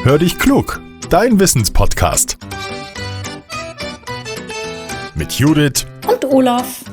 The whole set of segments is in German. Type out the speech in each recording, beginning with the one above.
Hör dich klug, dein Wissenspodcast. Mit Judith und Olaf.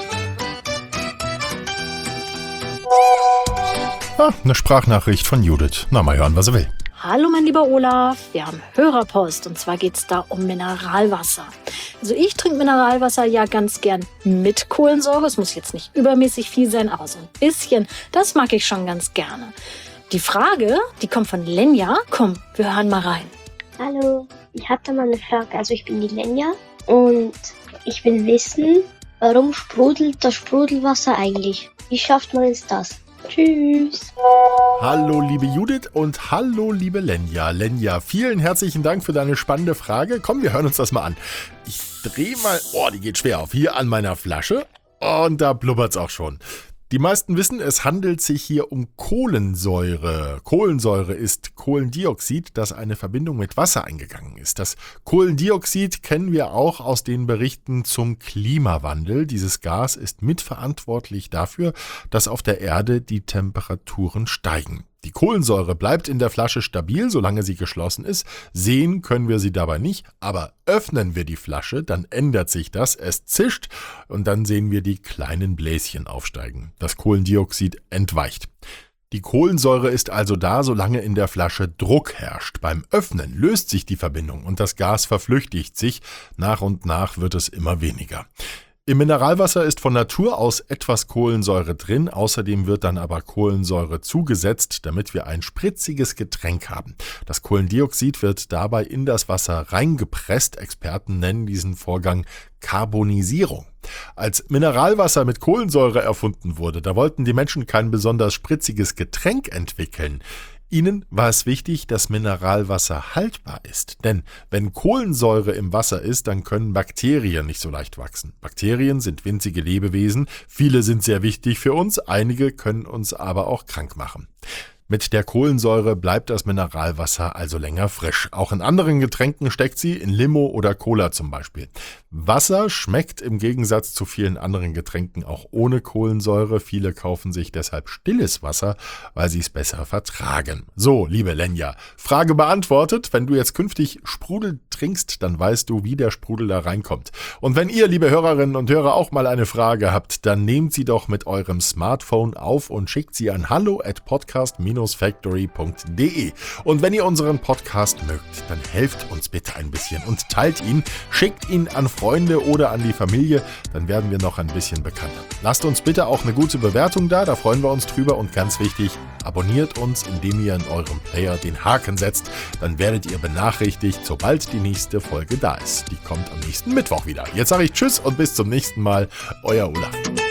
Eine Sprachnachricht von Judith. Na, mal hören, was er will. Hallo mein lieber Olaf, wir haben Hörerpost und zwar geht es da um Mineralwasser. Also ich trinke Mineralwasser ja ganz gern mit Kohlensäure. Es muss jetzt nicht übermäßig viel sein, aber so ein bisschen, das mag ich schon ganz gerne. Die Frage, die kommt von Lenja. Komm, wir hören mal rein. Hallo, ich hatte mal eine Frage. Also ich bin die Lenja und ich will wissen, warum sprudelt das Sprudelwasser eigentlich? Wie schafft man es das? Tschüss. Hallo liebe Judith und hallo liebe Lenja. Lenja, vielen herzlichen Dank für deine spannende Frage. Komm, wir hören uns das mal an. Ich drehe mal, die geht schwer auf, hier an meiner Flasche und da blubbert's auch schon. Die meisten wissen, es handelt sich hier um Kohlensäure. Kohlensäure ist Kohlendioxid, das eine Verbindung mit Wasser eingegangen ist. Das Kohlendioxid kennen wir auch aus den Berichten zum Klimawandel. Dieses Gas ist mitverantwortlich dafür, dass auf der Erde die Temperaturen steigen. Die Kohlensäure bleibt in der Flasche stabil, solange sie geschlossen ist. Sehen können wir sie dabei nicht, aber öffnen wir die Flasche, dann ändert sich das. Es zischt und dann sehen wir die kleinen Bläschen aufsteigen. Das Kohlendioxid entweicht. Die Kohlensäure ist also da, solange in der Flasche Druck herrscht. Beim Öffnen löst sich die Verbindung und das Gas verflüchtigt sich. Nach und nach wird es immer weniger. Im Mineralwasser ist von Natur aus etwas Kohlensäure drin, außerdem wird dann aber Kohlensäure zugesetzt, damit wir ein spritziges Getränk haben. Das Kohlendioxid wird dabei in das Wasser reingepresst. Experten nennen diesen Vorgang Karbonisierung. Als Mineralwasser mit Kohlensäure erfunden wurde, da wollten die Menschen kein besonders spritziges Getränk entwickeln. Ihnen war es wichtig, dass Mineralwasser haltbar ist, denn wenn Kohlensäure im Wasser ist, dann können Bakterien nicht so leicht wachsen. Bakterien sind winzige Lebewesen, viele sind sehr wichtig für uns, einige können uns aber auch krank machen. Mit der Kohlensäure bleibt das Mineralwasser also länger frisch. Auch in anderen Getränken steckt sie, in Limo oder Cola zum Beispiel. Wasser schmeckt im Gegensatz zu vielen anderen Getränken auch ohne Kohlensäure. Viele kaufen sich deshalb stilles Wasser, weil sie es besser vertragen. So, liebe Lenja, Frage beantwortet. Wenn du jetzt künftig Sprudel trinkst, dann weißt du, wie der Sprudel da reinkommt. Und wenn ihr, liebe Hörerinnen und Hörer, auch mal eine Frage habt, dann nehmt sie doch mit eurem Smartphone auf und schickt sie an hallo@podcast-factory.de. Und wenn ihr unseren Podcast mögt, dann helft uns bitte ein bisschen und teilt ihn, schickt ihn an Freunde oder an die Familie, dann werden wir noch ein bisschen bekannter. Lasst uns bitte auch eine gute Bewertung da freuen wir uns drüber und ganz wichtig, abonniert uns, indem ihr in eurem Player den Haken setzt, dann werdet ihr benachrichtigt, sobald die nächste Folge da ist. Die kommt am nächsten Mittwoch wieder. Jetzt sage ich Tschüss und bis zum nächsten Mal, euer Olaf.